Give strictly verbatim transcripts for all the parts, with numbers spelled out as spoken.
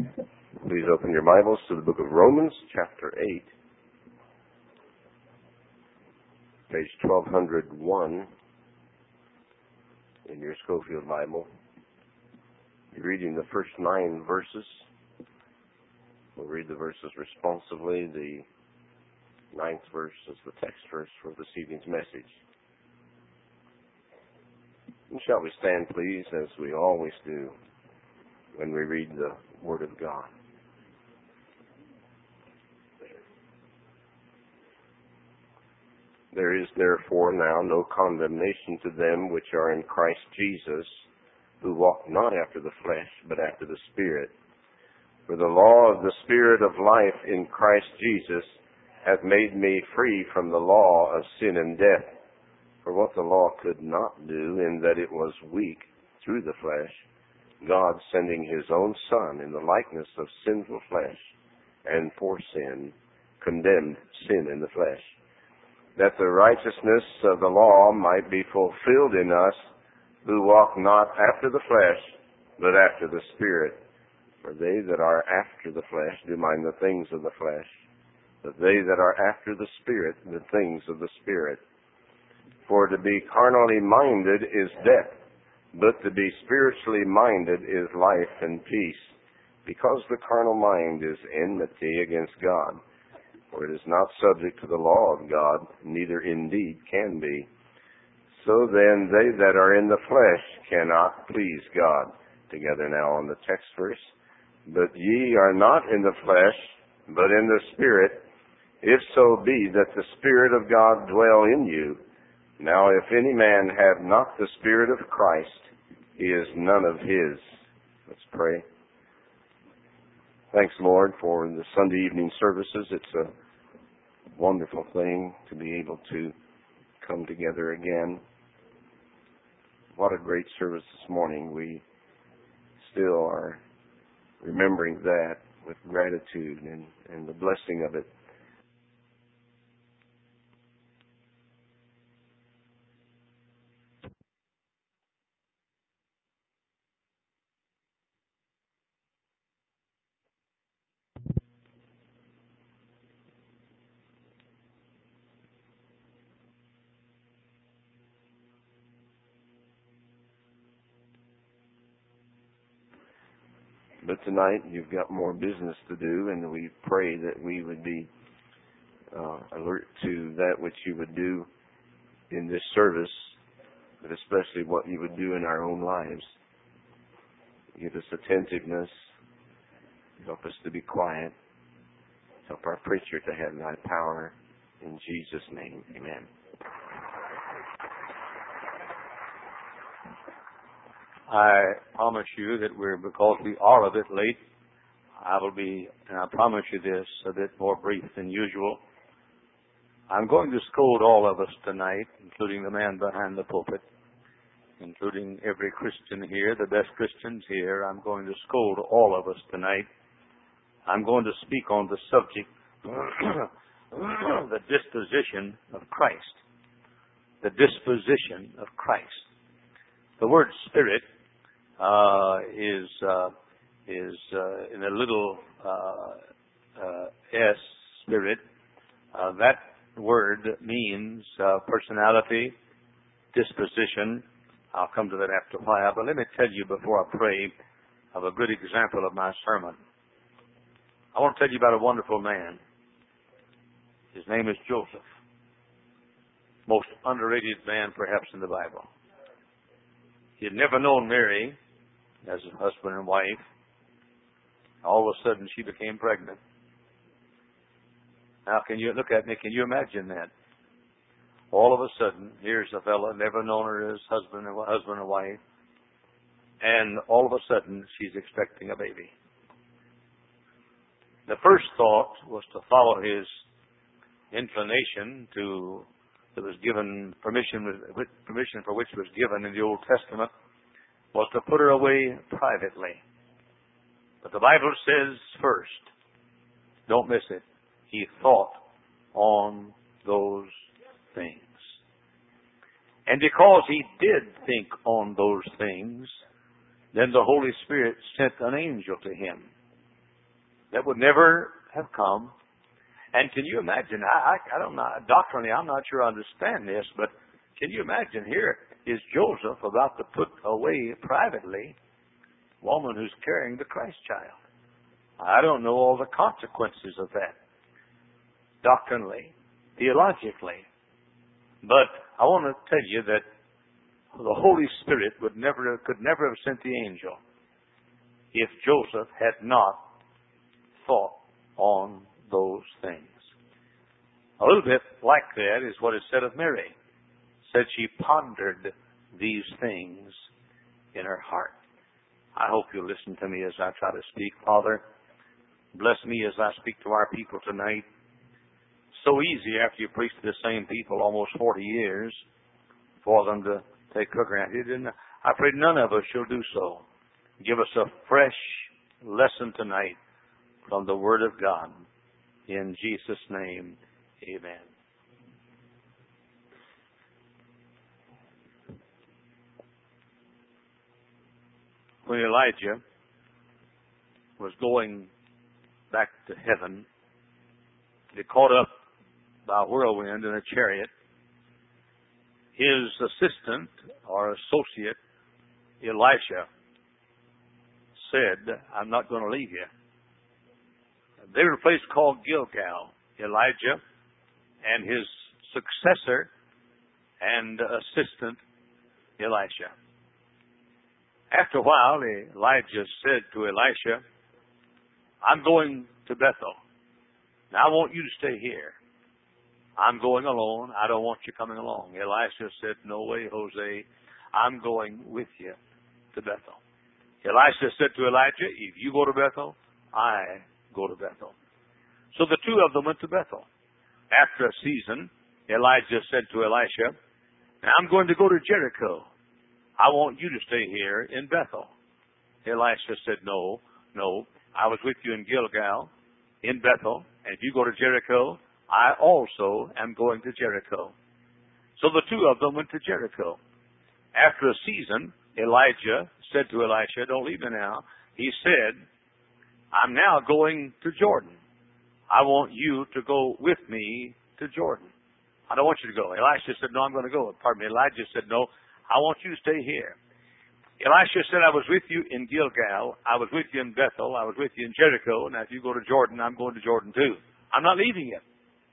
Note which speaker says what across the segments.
Speaker 1: Please open your Bibles to the book of Romans, chapter eight, page twelve oh one in your Schofield Bible. You're reading the first nine verses. We'll read the verses responsively. The ninth verse is the text verse for this evening's message. And shall we stand, please, as we always do when we read the Word of God. There is therefore now no condemnation to them which are in Christ Jesus, who walk not after the flesh, but after the Spirit. For the law of the Spirit of life in Christ Jesus hath made me free from the law of sin and death. For what the law could not do, in that it was weak through the flesh, God sending his own Son in the likeness of sinful flesh, and for sin, condemned sin in the flesh, that the righteousness of the law might be fulfilled in us, who walk not after the flesh, but after the Spirit. For they that are after the flesh do mind the things of the flesh, but they that are after the Spirit, the things of the Spirit. For to be carnally minded is death, but to be spiritually minded is life and peace, because the carnal mind is enmity against God. For it is not subject to the law of God, neither indeed can be. So then they that are in the flesh cannot please God. Together now on the text verse. But ye are not in the flesh, but in the Spirit, if so be that the Spirit of God dwell in you. Now if any man have not the Spirit of Christ, he is none of his. Let's pray. Thanks, Lord, for the Sunday evening services. It's a wonderful thing to be able to come together again. What a great service this morning. We still are remembering that with gratitude and, and the blessing of it. But tonight you've got more business to do, and we pray that we would be uh, alert to that which you would do in this service, but especially what you would do in our own lives. Give us attentiveness. Help us to be quiet. Help our preacher to have thy power. In Jesus' name, amen.
Speaker 2: I promise you that we're, because we are a bit late, I will be, and I promise you this, a bit more brief than usual. I'm going to scold all of us tonight, including the man behind the pulpit, including every Christian here, the best Christians here. I'm going to scold all of us tonight. I'm going to speak on the subject, the disposition of Christ. The disposition of Christ. The word spirit uh, is uh, is uh, in a little uh, uh, s, spirit. Uh, that word means uh, personality, disposition. I'll come to that after a while, but let me tell you before I pray of a good example of my sermon. I want to tell you about a wonderful man. His name is Joseph. Most underrated man perhaps in the Bible. He had never known Mary as a husband and wife. All of a sudden, she became pregnant. Now, can you look at me? Can you imagine that? All of a sudden, here's a fellow never known her as husband and husband and wife, and all of a sudden, she's expecting a baby. The first thought was to follow his inclination to. That was given permission, permission for which was given in the Old Testament, was to put her away privately. But the Bible says first, don't miss it, he thought on those things. And because he did think on those things, then the Holy Spirit sent an angel to him that would never have come. And can you imagine, I, I, I don't know, doctrinally I'm not sure I understand this, but can you imagine here is Joseph about to put away privately a woman who's carrying the Christ child. I don't know all the consequences of that, doctrinally, theologically. But I want to tell you that the Holy Spirit would never, could never have sent the angel if Joseph had not thought on those things. A little bit like that is what is said of Mary. Said she pondered these things in her heart. I hope you'll listen to me as I try to speak. Father, bless me as I speak to our people tonight. So easy after you preach to the same people almost forty years for them to take for granted. And I pray none of us shall do so. Give us a fresh lesson tonight from the Word of God. In Jesus' name, amen. When Elijah was going back to heaven, he caught up by a whirlwind in a chariot. His assistant or associate, Elisha, said, I'm not going to leave you. They were in a place called Gilgal. Elijah and his successor and assistant, Elisha. After a while, Elijah said to Elisha, I'm going to Bethel. Now, I want you to stay here. I'm going alone. I don't want you coming along. Elisha said, no way, Jose. I'm going with you to Bethel. Elisha said to Elijah, if you go to Bethel, I go to Bethel. So the two of them went to Bethel. After a season, Elijah said to Elisha, now I'm going to go to Jericho. I want you to stay here in Bethel. Elisha said, no, no. I was with you in Gilgal, in Bethel, and if you go to Jericho, I also am going to Jericho. So the two of them went to Jericho. After a season, Elijah said to Elisha, don't leave me now. He said, I'm now going to Jordan. I want you to go with me to Jordan. I don't want you to go. Elisha said, no, I'm going to go. Pardon me. Elijah said, no, I want you to stay here. Elisha said, I was with you in Gilgal. I was with you in Bethel. I was with you in Jericho. Now, if you go to Jordan, I'm going to Jordan too. I'm not leaving you.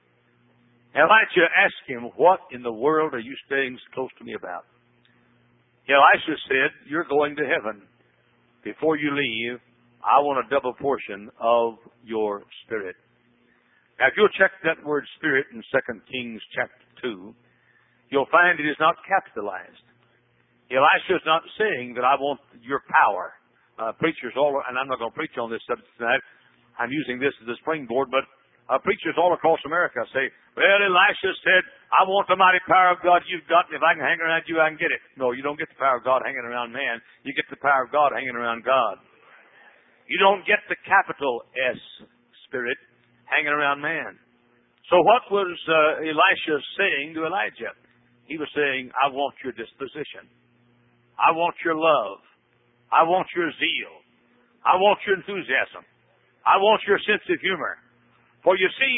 Speaker 2: Elijah asked him, what in the world are you staying close to me about? Elisha said, you're going to heaven. Before you leave, I want a double portion of your spirit. Now, if you'll check that word spirit in Second Kings chapter two, you'll find it is not capitalized. Elisha is not saying that I want your power. Uh, preachers all, and I'm not going to preach on this subject tonight. I'm using this as a springboard, but uh, preachers all across America say, well, Elisha said, I want the mighty power of God you've got, and if I can hang around you, I can get it. No, you don't get the power of God hanging around man. You get the power of God hanging around God. You don't get the capital S spirit hanging around man. So what was uh, Elisha saying to Elijah? He was saying, I want your disposition. I want your love. I want your zeal. I want your enthusiasm. I want your sense of humor. For you see,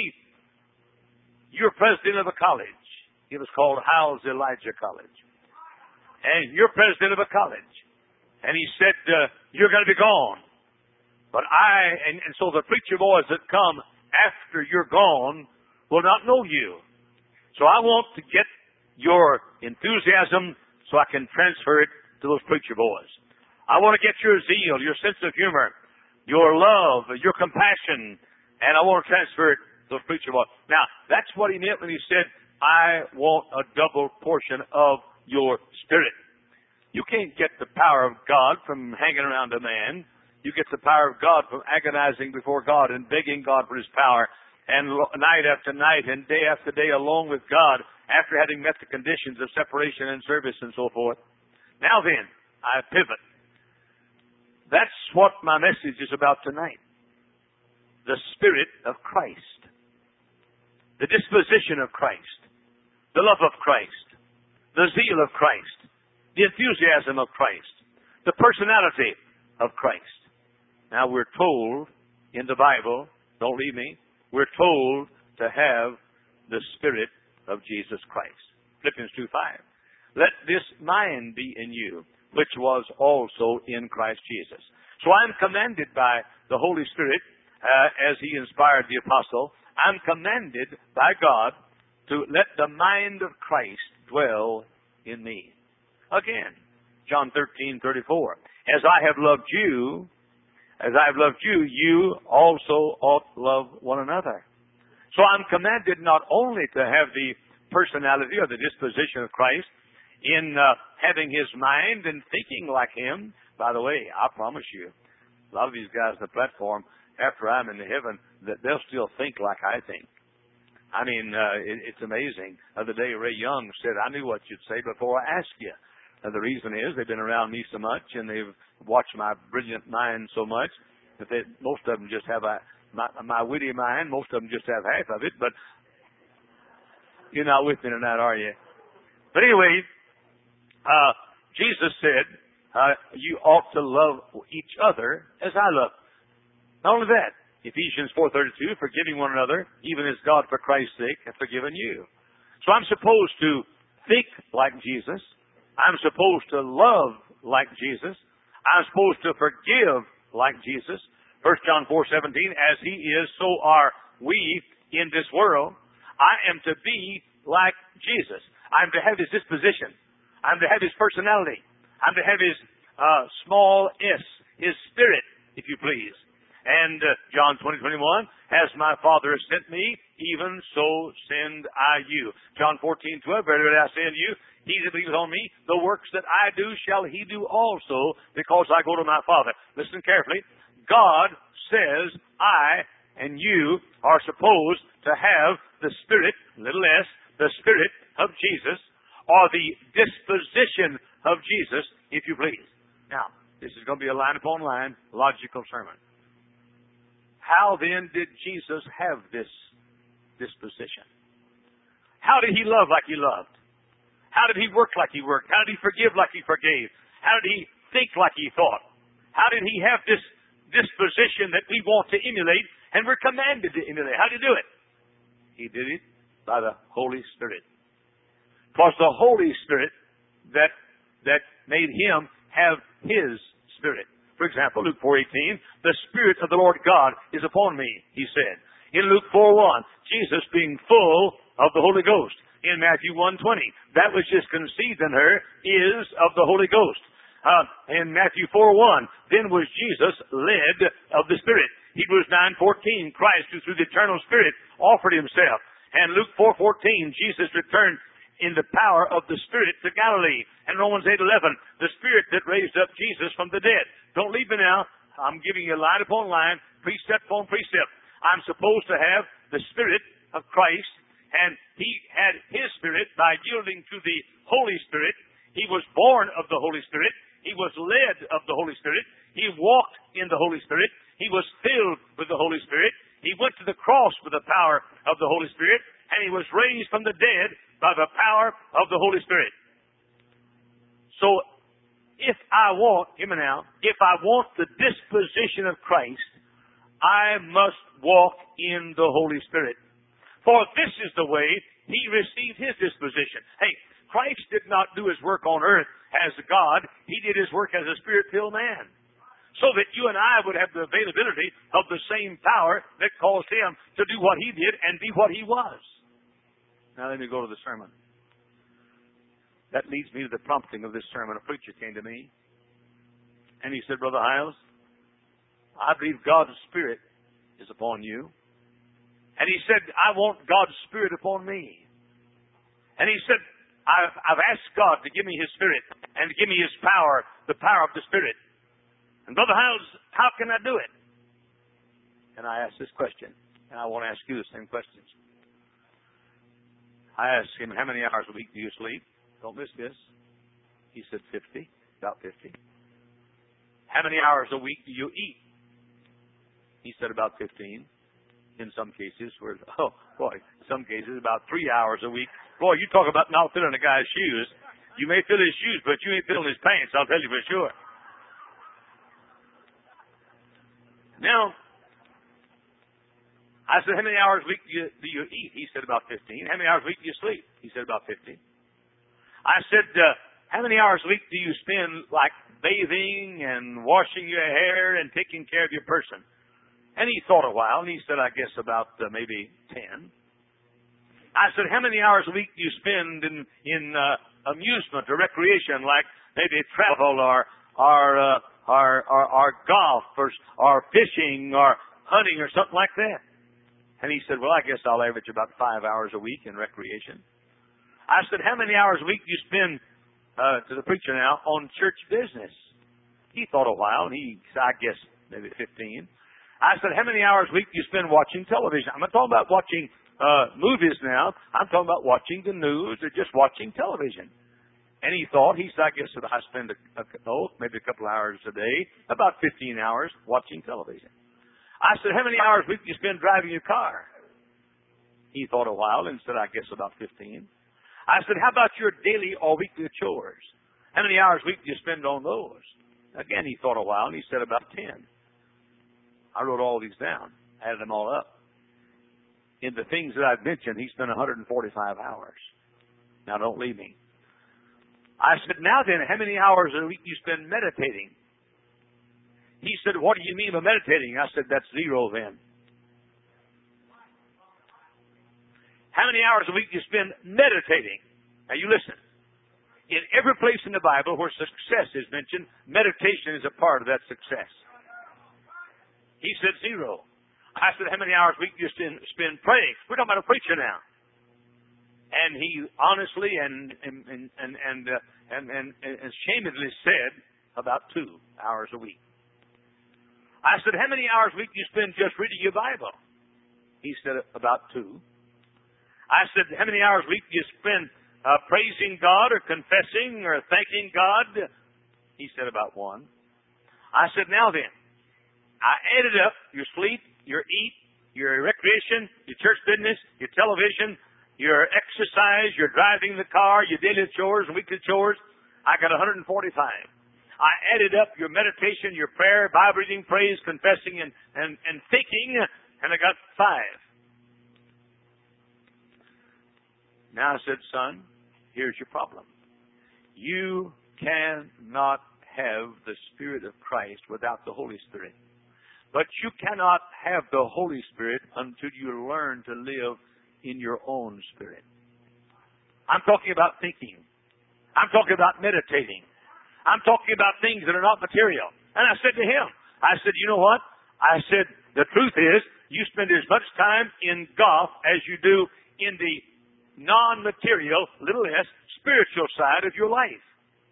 Speaker 2: you're president of a college. It was called Howells Elijah College. And you're president of a college. And he said, uh, you're going to be gone. But I, and, and so the preacher boys that come after you're gone will not know you. So I want to get your enthusiasm so I can transfer it to those preacher boys. I want to get your zeal, your sense of humor, your love, your compassion, and I want to transfer it to those preacher boys. Now, that's what he meant when he said, I want a double portion of your spirit. You can't get the power of God from hanging around a man. You get the power of God from agonizing before God and begging God for His power, and night after night and day after day alone with God after having met the conditions of separation and service and so forth. Now then, I pivot. That's what my message is about tonight. The Spirit of Christ. The disposition of Christ. The love of Christ. The zeal of Christ. The enthusiasm of Christ. The personality of Christ. Now we're told in the Bible, don't leave me, we're told to have the Spirit of Jesus Christ. Philippians two five. Let this mind be in you, which was also in Christ Jesus. So I'm commanded by the Holy Spirit, uh, as He inspired the apostle, I'm commanded by God to let the mind of Christ dwell in me. Again, John thirteen thirty-four. As I have loved you, as I have loved you, you also ought to love one another. So I'm commanded not only to have the personality or the disposition of Christ in uh, having His mind and thinking like Him. By the way, I promise you, a lot of these guys on the platform, after I'm in heaven, that they'll still think like I think. I mean, uh, it, it's amazing. The other day, Ray Young said, I knew what you'd say before I asked you. And the reason is they've been around me so much and they've watched my brilliant mind so much that they, most of them just have a, my, my witty mind, most of them just have half of it, but you're not with me tonight, are you? But anyway, uh, Jesus said, uh, you ought to love each other as I love. Not only that, Ephesians four thirty-two, forgiving one another, even as God for Christ's sake hath forgiven you. So I'm supposed to think like Jesus. I'm supposed to love like Jesus. I'm supposed to forgive like Jesus. First John four seventeen, as He is, so are we in this world. I am to be like Jesus. I'm to have His disposition. I'm to have His personality. I'm to have His uh, small s, His spirit, if you please. And uh, John twenty twenty-one, as my Father has sent me, even so send I you. John fourteen twelve, verily I say unto you, he that believeth on me, the works that I do shall he do also, because I go to my Father. Listen carefully. God says I and you are supposed to have the Spirit, little s, the Spirit of Jesus, or the disposition of Jesus, if you please. Now, this is going to be a line upon line, logical sermon. How then did Jesus have this disposition? How did He love like He loved? How did He work like He worked? How did He forgive like He forgave? How did He think like He thought? How did He have this disposition that we want to emulate and we're commanded to emulate? How did He do it? He did it by the Holy Spirit. It was the Holy Spirit that, that made Him have His Spirit. For example, Luke four eighteen, the Spirit of the Lord God is upon me, He said. In Luke four one, Jesus being full of the Holy Ghost. In Matthew one twenty, that which is conceived in her is of the Holy Ghost. Uh, in Matthew four one, then was Jesus led of the Spirit. Hebrews nine fourteen, Christ who through the eternal Spirit offered Himself. And Luke four fourteen, Jesus returned in the power of the Spirit to Galilee. And Romans eight eleven, the Spirit that raised up Jesus from the dead. Don't leave me now. I'm giving you line upon line, precept upon precept. I'm supposed to have the Spirit of Christ, and He had His Spirit by yielding to the Holy Spirit. He was born of the Holy Spirit. He was led of the Holy Spirit. He walked in the Holy Spirit. He was filled with the Holy Spirit. He went to the cross with the power of the Holy Spirit, and He was raised from the dead by the power of the Holy Spirit. So, if I want, hear me now, if I want the disposition of Christ, I must walk in the Holy Spirit. For this is the way He received His disposition. Hey, Christ did not do His work on earth as God. He did His work as a Spirit-filled man. So that you and I would have the availability of the same power that caused Him to do what He did and be what He was. Now let me go to the sermon. That leads me to the prompting of this sermon. A preacher came to me, and he said, Brother Hiles, I believe God's Spirit is upon you. And he said, I want God's Spirit upon me. And he said, I've, I've asked God to give me His Spirit and to give me His power, the power of the Spirit. And Brother Hiles, how can I do it? And I asked this question, and I want to ask you the same questions. I asked him, how many hours a week do you sleep? Don't miss this. He said fifty, about fifty. How many hours a week do you eat? He said about fifteen. In some cases, where oh boy, in some cases about three hours a week. Boy, you talk about not filling a guy's shoes. You may fill his shoes, but you ain't filling his pants. I'll tell you for sure. Now, I said, how many hours a week do you, do you eat? He said, about fifteen. How many hours a week do you sleep? He said, about fifteen. I said, uh, how many hours a week do you spend like bathing and washing your hair and taking care of your person? And he thought a while, and he said, I guess about uh, maybe ten. I said, how many hours a week do you spend in, in uh, amusement or recreation, like maybe travel or or, uh, or, or, or golf or, or fishing or hunting or something like that? And he said, well, I guess I'll average about five hours a week in recreation. I said, how many hours a week do you spend, uh, to the preacher now, on church business? He thought a while, and he said, I guess maybe fifteen. I said, how many hours a week do you spend watching television? I'm not talking about watching uh, movies now. I'm talking about watching the news or just watching television. And he thought, he said, I guess that I spend a, a, oh, maybe a couple hours a day, about fifteen hours watching television. I said, how many hours a week do you spend driving your car? He thought a while and said, I guess about fifteen. I said, how about your daily or weekly chores? How many hours a week do you spend on those? Again, he thought a while and he said about ten. I wrote all these down, added them all up. In the things that I've mentioned, he spent one hundred forty-five hours. Now, don't leave me. I said, now then, how many hours a week do you spend meditating? He said, what do you mean by meditating? I said, that's zero then. How many hours a week do you spend meditating? Now, you listen. In every place in the Bible where success is mentioned, meditation is a part of that success. He said zero. I said, how many hours a week do you spend, spend praying? We're talking about a preacher now. And he honestly and and and and and, uh, and, and, and shamedly said about two hours a week. I said, how many hours a week do you spend just reading your Bible? He said about two. I said, how many hours a week do you spend uh, praising God or confessing or thanking God? He said about one. I said, now then, I added up your sleep, your eat, your recreation, your church business, your television, your exercise, your driving the car, your daily chores and weekly chores. I got one hundred forty-five. I added up your meditation, your prayer, Bible reading, praise, confessing, and, and, and thinking, and I got five. Now I said, son, here's your problem. You cannot have the Spirit of Christ without the Holy Spirit. But you cannot have the Holy Spirit until you learn to live in your own spirit. I'm talking about thinking. I'm talking about meditating. I'm talking about things that are not material. And I said to him, I said, you know what? I said, the truth is, you spend as much time in golf as you do in the non-material, little s, spiritual side of your life.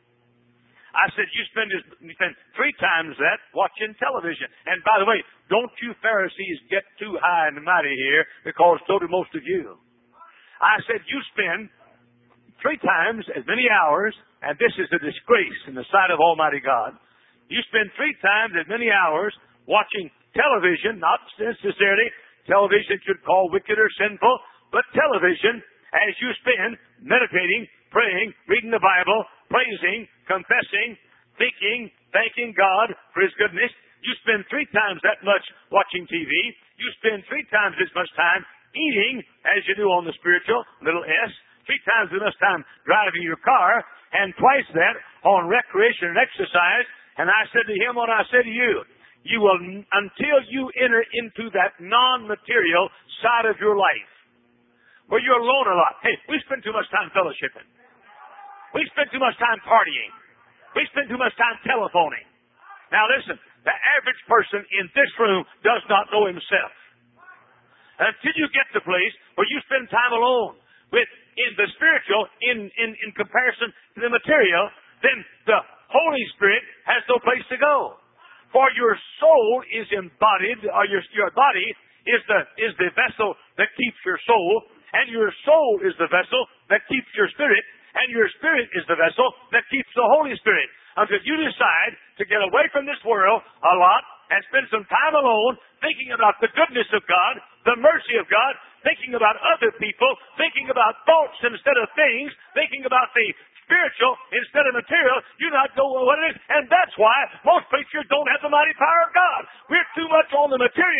Speaker 2: I said, you spend, you spend three times that watching television. And by the way, don't you Pharisees get too high and mighty here, because so do most of you. I said, you spend three times as many hours, and this is a disgrace in the sight of Almighty God. You spend three times as many hours watching television, not necessarily television should call wicked or sinful, but television as you spend meditating, praying, reading the Bible, praising, confessing, thinking, thanking God for His goodness. You spend three times that much watching T V. You spend three times as much time eating as you do on the spiritual, little s, three times as much time driving your car, and twice that on recreation and exercise. And I said to him what I said to you. You will, until you enter into that non-material side of your life, where you're alone a lot. Hey, we spend too much time fellowshipping. We spend too much time partying. We spend too much time telephoning. Now listen, the average person in this room does not know himself. Until you get to the place where you spend time alone with in the spiritual in, in, in comparison to the material, then the Holy Spirit has no place to go. For your soul is embodied, or your, your body is the is the vessel that keeps your soul, and your soul is the vessel that keeps your spirit, and your spirit is the vessel that keeps the Holy Spirit. Until you decide to get away from this world a lot and spend some time alone thinking about the goodness of God, the mercy of God, thinking about other people, thinking about thoughts instead of things, thinking about the spiritual instead of material, you not know what it is. And that's why most preachers don't have the mighty power of God. We're too much on the material,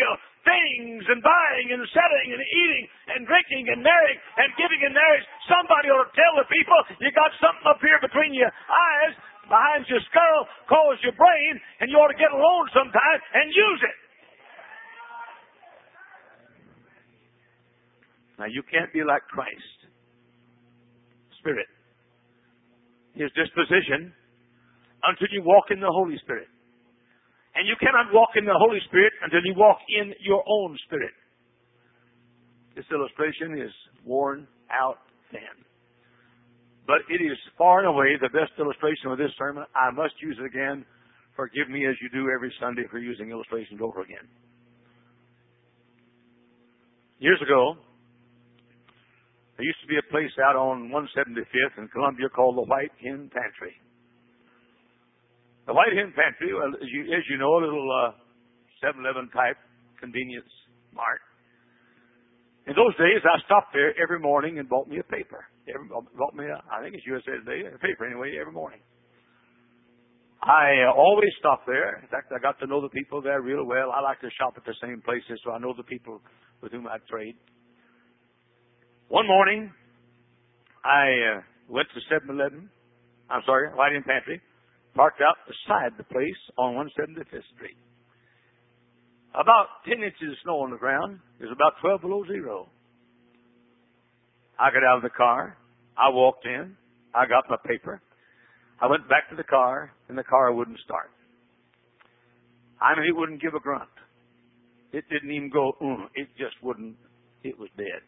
Speaker 2: things and buying and selling and eating and drinking and marrying and giving in marriage. Somebody ought to tell the people, you got something up here between your eyes, behind your skull, calls your brain, and you ought to get alone sometime and use it. Now, you can't be like Christ. Spirit. His disposition until you walk in the Holy Spirit. And you cannot walk in the Holy Spirit until you walk in your own spirit. This illustration is worn out thin. But it is far and away the best illustration of this sermon. I must use it again. Forgive me as you do every Sunday for using illustrations over again. Years ago, there used to be a place out on one seventy-fifth in Columbia called the White Hen Pantry. The White Hen Pantry, well, as you, as you know, a little uh, seven eleven type convenience mart. In those days, I stopped there every morning and bought me a paper. Every, bought me, a, I think it's U S A Today, a paper anyway, every morning. I uh, always stopped there. In fact, I got to know the people there real well. I like to shop at the same places, so I know the people with whom I trade. One morning, I uh, went to seven eleven. I'm sorry, White Hen Pantry. Parked out beside the place on one seventy-fifth Street. About ten inches of snow on the ground. It was about twelve below zero. I got out of the car. I walked in. I got my paper. I went back to the car, and the car wouldn't start. I mean, it wouldn't give a grunt. It didn't even go, mm, it just wouldn't. It was dead.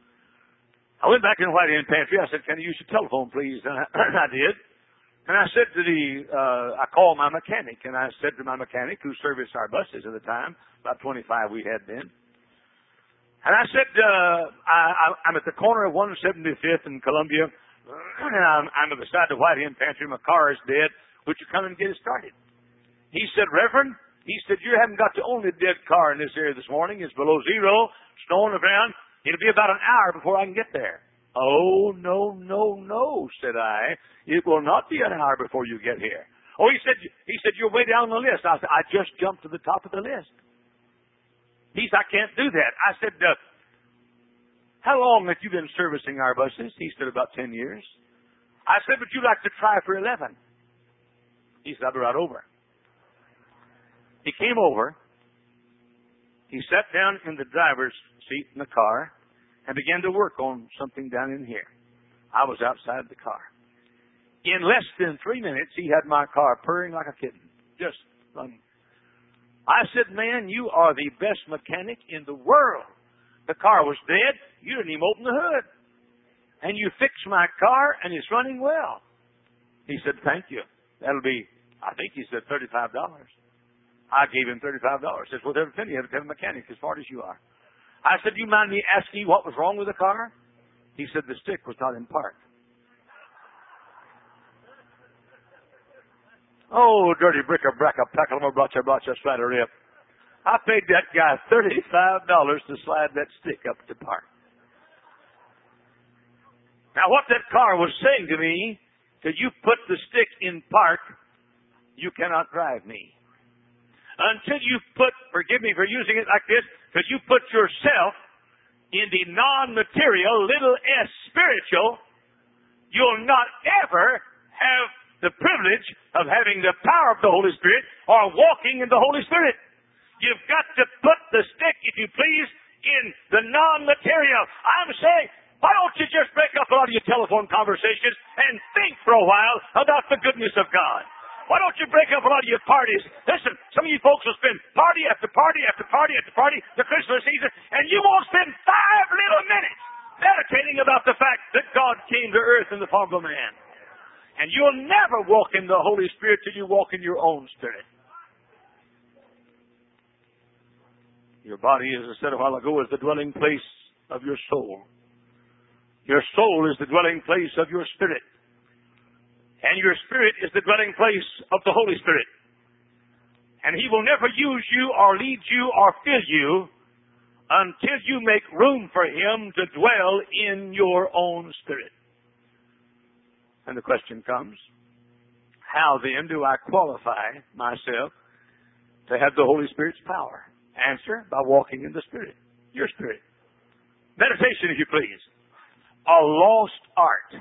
Speaker 2: I went back in the White Hen Pantry. I said, can I use your telephone, please? And I, I did. And I said to the, uh, I called my mechanic, and I said to my mechanic, who serviced our buses at the time, about twenty-five we had then. And I said, uh, I, I'm at the corner of one seventy-fifth in Columbia, and I'm, I'm beside the White Hen Pantry. My car is dead. Would you come and get it started? He said, Reverend, he said, you haven't got the only dead car in this area this morning. It's below zero, snow on the ground. It'll be about an hour before I can get there. Oh, no, no, no, said I. It will not be an hour before you get here. Oh, he said, he said, you're way down the list. I said, I just jumped to the top of the list. He said, I can't do that. I said, uh, how long have you been servicing our buses? He said, about ten years. I said, would you like to try for eleven? He said, I'll be right over. He came over. He sat down in the driver's seat in the car and began to work on something down in here. I was outside the car. In less than three minutes, he had my car purring like a kitten. Just running. I said, man, you are the best mechanic in the world. The car was dead. You didn't even open the hood. And you fixed my car, and it's running well. He said, thank you. That'll be, I think he said thirty-five dollars. I gave him thirty-five dollars. He says, well, there's a penny. You have to have a mechanic as smart as you are. I said, do you mind me asking you what was wrong with the car? He said, the stick was not in park. Oh, dirty bricker, bracker, packle, bracha, bracha, slide a rip. I paid that guy thirty-five dollars to slide that stick up to park. Now, what that car was saying to me, till you put the stick in park, you cannot drive me. Until you put, forgive me for using it like this, because you put yourself in the non-material, little s, spiritual, you'll not ever have the privilege of having the power of the Holy Spirit or walking in the Holy Spirit. You've got to put the stick, if you please, in the non-material. I'm saying, why don't you just break up a lot of your telephone conversations and think for a while about the goodness of God? Why don't you break up a lot of your parties? Listen, some of you folks will spend party after party after party after party the Christmas season, and you won't spend five little minutes meditating about the fact that God came to earth in the form of a man. And you'll never walk in the Holy Spirit till you walk in your own spirit. Your body, as I said a while ago, is the dwelling place of your soul. Your soul is the dwelling place of your spirit. And your spirit is the dwelling place of the Holy Spirit. And He will never use you or lead you or fill you until you make room for Him to dwell in your own spirit. And the question comes, how then do I qualify myself to have the Holy Spirit's power? Answer, by walking in the Spirit. Your spirit. Meditation, if you please. A lost art.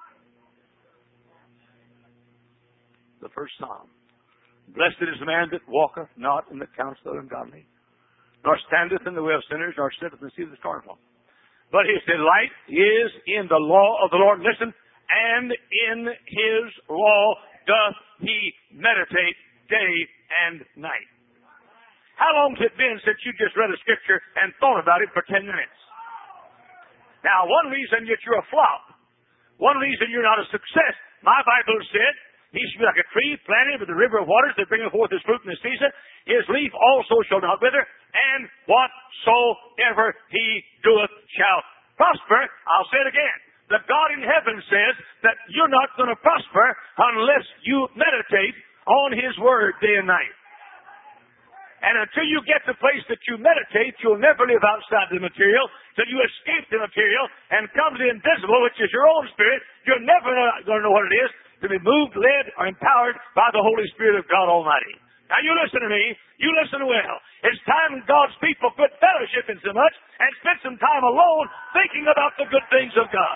Speaker 2: The first Psalm. Blessed is the man that walketh not in the counsel of the ungodly, nor standeth in the way of sinners, nor sitteth in the seat of the scornful. But his delight is in the law of the Lord. Listen, and in his law doth he meditate day and night. How long has it been since you just read a scripture and thought about it for ten minutes? Now, one reason that you're a flop, one reason you're not a success, my Bible said, he should be like a tree planted with the river of waters that bringeth forth his fruit in the season. His leaf also shall not wither, and whatsoever he doeth shall prosper. I'll say it again. The God in heaven says that you're not going to prosper unless you meditate on his word day and night. And until you get to the place that you meditate, you'll never live outside the material. Till you escape the material and come to the invisible, which is your own spirit, you're never going to know what it is to be moved, led, or empowered by the Holy Spirit of God Almighty. Now you listen to me. You listen well. It's time God's people quit fellowshipping so much and spend some time alone thinking about the good things of God.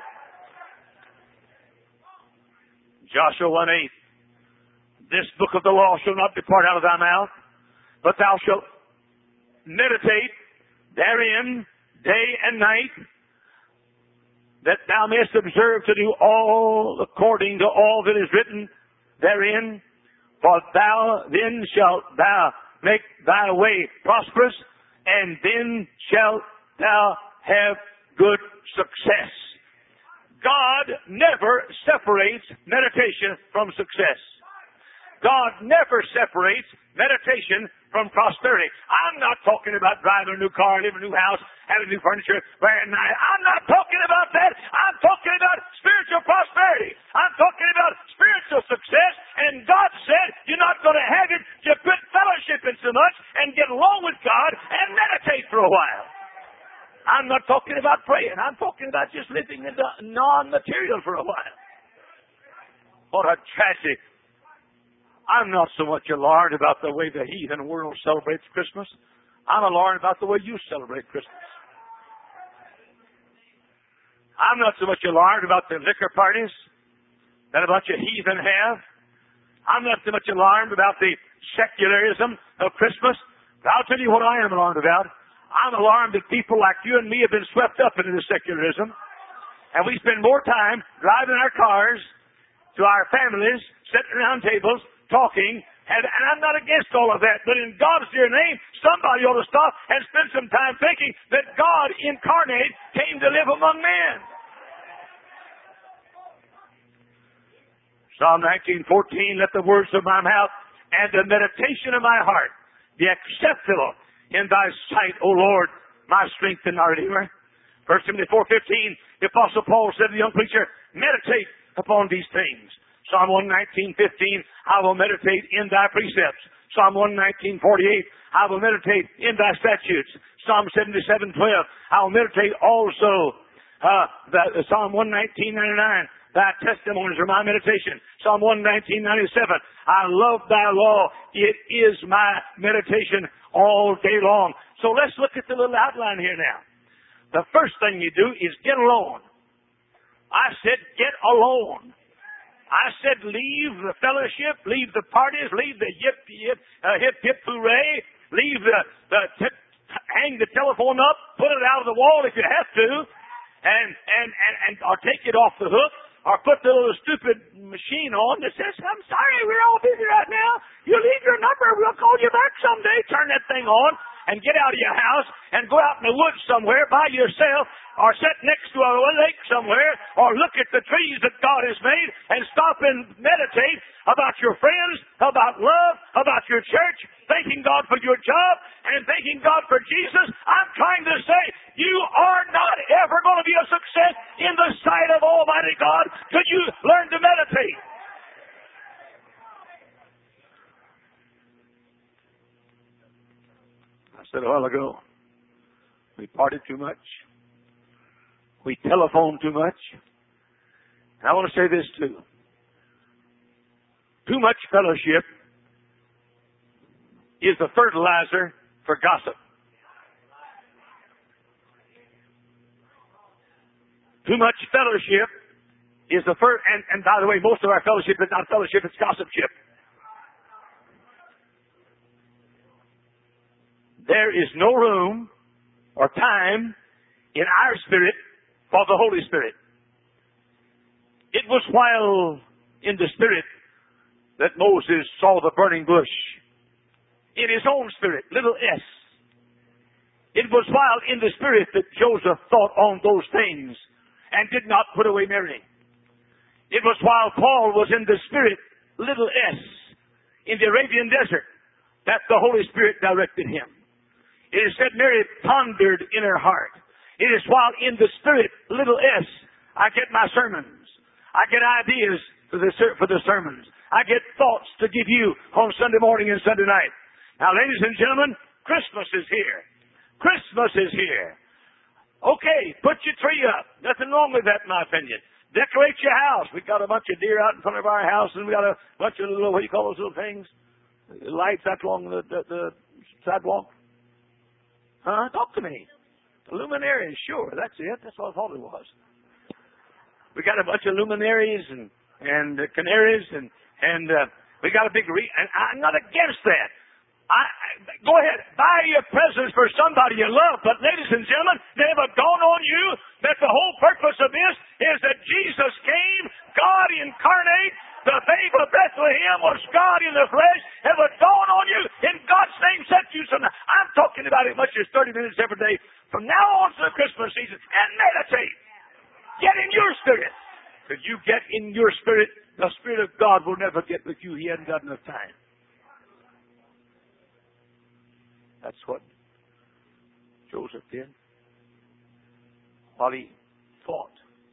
Speaker 2: Joshua one eight. This book of the law shall not depart out of thy mouth, but thou shalt meditate therein day and night, that thou mayest observe to do all according to all that is written therein. For thou then shalt thou make thy way prosperous, and then shalt thou have good success. God never separates meditation from success. God never separates meditation from prosperity. I'm not talking about driving a new car, living in a new house, having new furniture, wearing nice. I'm not talking about that. I'm talking about spiritual prosperity. I'm talking about spiritual success. And God said, you're not going to have it. You quit fellowshipping so much and get along with God and meditate for a while. I'm not talking about praying. I'm talking about just living in the non-material for a while. What a tragic. I'm not so much alarmed about the way the heathen world celebrates Christmas. I'm alarmed about the way you celebrate Christmas. I'm not so much alarmed about the liquor parties that a bunch of heathen have. I'm not so much alarmed about the secularism of Christmas. But I'll tell you what I am alarmed about. I'm alarmed that people like you and me have been swept up into the secularism. And we spend more time driving our cars to our families, sitting around tables, talking, and, and I'm not against all of that, but in God's dear name, somebody ought to stop and spend some time thinking that God incarnate came to live among men. Psalm nineteen fourteen, let the words of my mouth and the meditation of my heart be acceptable in thy sight, O Lord, my strength and my redeemer. First Timothy four fifteen, the Apostle Paul said to the young preacher, meditate upon these things. Psalm one nineteen fifteen, I will meditate in thy precepts. Psalm one nineteen forty-eight, I will meditate in thy statutes. Psalm seventy-seven twelve, I will meditate also. Uh, the, Psalm one nineteen ninety-nine, thy testimonies are my meditation. Psalm one nineteen ninety-seven, I love thy law. It is my meditation all day long. So let's look at the little outline here now. The first thing you do is get alone. I said get alone. I said leave the fellowship, leave the parties, leave the yip yip uh, hip hip hooray, leave the, the t- hang the telephone up, put it out of the wall if you have to, and and and, and or take it off the hook, or put the little stupid machine on that says, I'm sorry, we're all busy right now. You leave your number, we'll call you back someday. Turn that thing on and get out of your house and go out in the woods somewhere by yourself, or sit next to a lake somewhere, or look at the trees that God has made and stop and meditate about your friends, about love, about your church, thanking God for your job, and thanking God for Jesus. I'm trying to say, you are not ever going to be a success in the sight of Almighty God till you learn to meditate. I said a while ago, we party too much. We telephone too much. And I want to say this too. Too much fellowship is the fertilizer for gossip. Too much fellowship is the first, and, and by the way, most of our fellowship is not fellowship, it's gossipship. There is no room or time in our spirit for the Holy Spirit. It was while in the Spirit that Moses saw the burning bush. In his own spirit, little s. It was while in the Spirit that Joseph thought on those things and did not put away Mary. It was while Paul was in the Spirit, little s, in the Arabian desert, that the Holy Spirit directed him. It is said Mary pondered in her heart. It is while in the Spirit, little s, I get my sermons. I get ideas for the, for the sermons. I get thoughts to give you on Sunday morning and Sunday night. Now, ladies and gentlemen, Christmas is here. Christmas is here. Okay, put your tree up. Nothing wrong with that, in my opinion. Decorate your house. We got a bunch of deer out in front of our house, and we got a bunch of little, what do you call those little things? Lights out along the, the, the sidewalk. Huh? Talk to me. Luminaries, sure. That's it. That's what I thought it was. We got a bunch of luminaries and and uh, canaries and and uh, we got a big re. And I'm not against that. I, I go ahead, buy your presents for somebody you love. But ladies and gentlemen, never dawned on you that the whole purpose of this is that Jesus came, God incarnate. The babe of Bethlehem was God in the flesh. Ever dawned on you? In God's name, set you some. I'm talking about as much as thirty minutes every day from now on to the Christmas season, and meditate. Get in your spirit. If you get in your spirit, the Spirit of God will never get with you. He hasn't got enough time. That's what Joseph did while he thought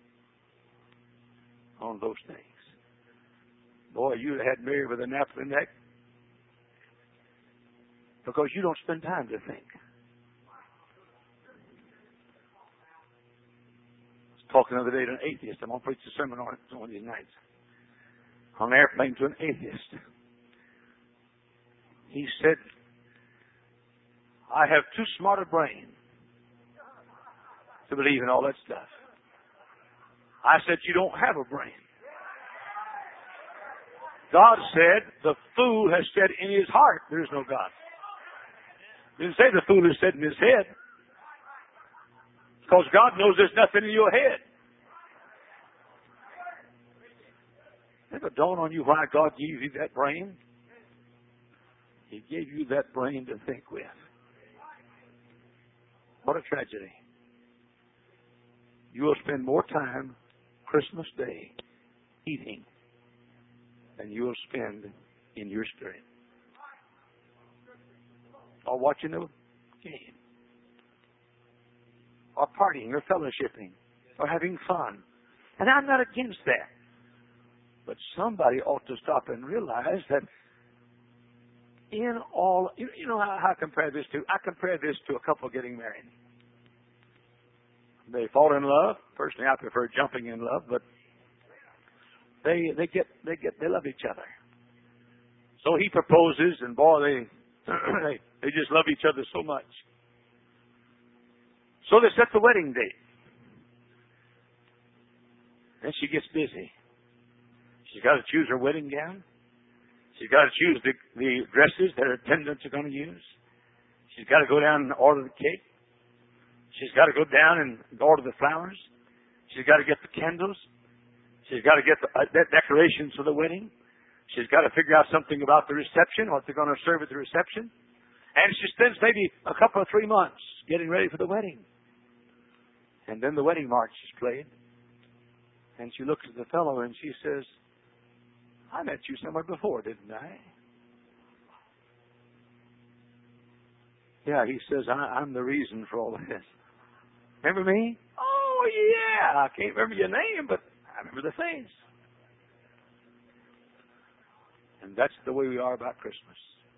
Speaker 2: on those things. Boy, you'd have had Mary with a napkin neck because you don't spend time to think. Talking the other day to an atheist. I'm going to preach a sermon on it one of these nights. On an airplane to an atheist. He said, I have too smart a brain to believe in all that stuff. I said, you don't have a brain. God said, the fool has said in his heart, there is no God. He didn't say the fool has said in his head. Because God knows there's nothing in your head. Ever dawn on you why God gave you that brain? He gave you that brain to think with. What a tragedy. You will spend more time Christmas Day eating than you will spend in your spirit. Or watching a game. Or partying, or fellowshipping, or having fun. And I'm not against that. But somebody ought to stop and realize that in all, you, you know how, how I compare this to? I compare this to a couple getting married. They fall in love. Personally, I prefer jumping in love, but they they get they get they love each other. So he proposes, and boy, they they they just love each other so much. So they set the wedding date. And she gets busy. She's got to choose her wedding gown. She's got to choose the, the dresses that her attendants are going to use. She's got to go down and order the cake. She's got to go down and order the flowers. She's got to get the candles. She's got to get the uh, decorations for the wedding. She's got to figure out something about the reception, what they're going to serve at the reception. And she spends maybe a couple or three months getting ready for the wedding. And then the wedding march is played. And she looks at the fellow and she says, I met you somewhere before, didn't I? Yeah, he says, I, I'm the reason for all of this. Remember me? Oh, yeah. I can't remember your name, but I remember the face. And that's the way we are about Christmas.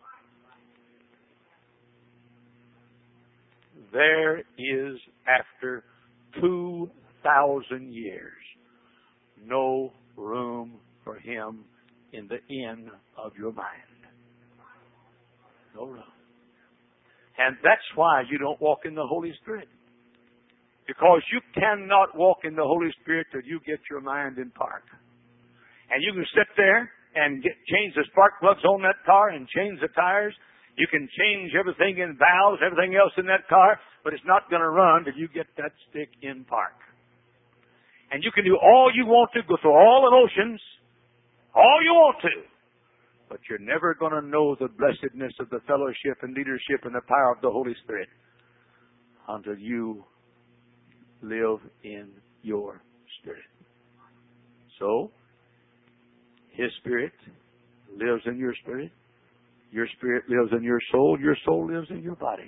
Speaker 2: There is, after two thousand years, no room for him in the inn of your mind. No room. And that's why you don't walk in the Holy Spirit. Because you cannot walk in the Holy Spirit till you get your mind in park. And you can sit there and get, change the spark plugs on that car and change the tires. You can change everything in valves, everything else in that car, but it's not going to run till you get that stick in park. And you can do all you want to, go through all the motions, all you want to, but you're never going to know the blessedness of the fellowship and leadership and the power of the Holy Spirit until you live in your spirit. So, His Spirit lives in your spirit. Your spirit lives in your soul. Your soul lives in your body.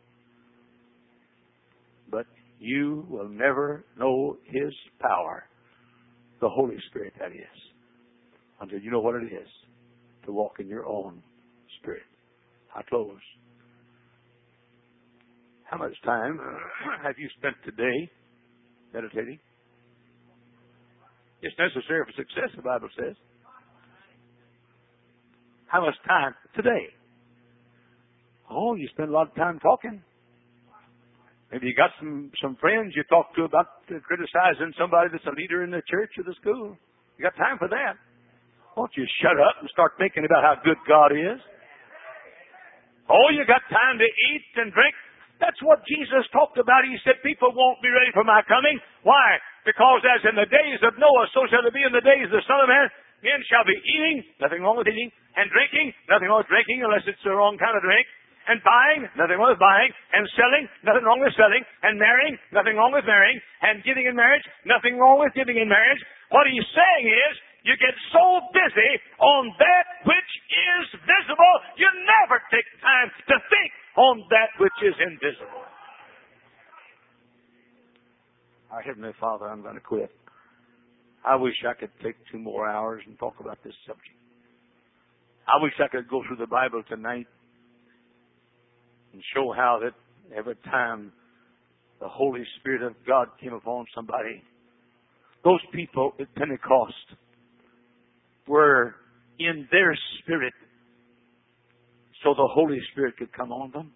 Speaker 2: But you will never know His power, the Holy Spirit, that is, until you know what it is to walk in your own spirit. I close. How much time have you spent today meditating? It's necessary for success, the Bible says. How much time today? Oh, you spend a lot of time talking. Maybe you got some, some friends you talk to about uh, criticizing somebody that's a leader in the church or the school. You got time for that. Won't you shut up and start thinking about how good God is? Oh, you got time to eat and drink? That's what Jesus talked about. He said people won't be ready for my coming. Why? Because as in the days of Noah, so shall it be in the days of the Son of Man. Men shall be eating, nothing wrong with eating, and drinking, nothing wrong with drinking unless it's the wrong kind of drink, and buying, nothing wrong with buying, and selling, nothing wrong with selling, and marrying, nothing wrong with marrying, and giving in marriage, nothing wrong with giving in marriage. What he's saying is, you get so busy on that which is visible, you never take time to think on that which is invisible. Our Heavenly Father, I'm going to quit. I wish I could take two more hours and talk about this subject. I wish I could go through the Bible tonight and show how that every time the Holy Spirit of God came upon somebody, those people at Pentecost were in their spirit so the Holy Spirit could come on them.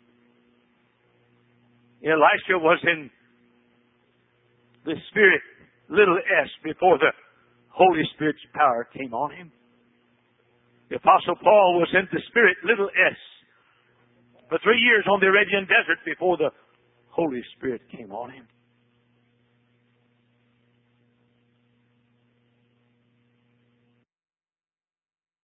Speaker 2: Elisha was in the Spirit, little s, before the Holy Spirit's power came on him. The Apostle Paul was in the Spirit, little s, for three years on the Arabian desert before the Holy Spirit came on him.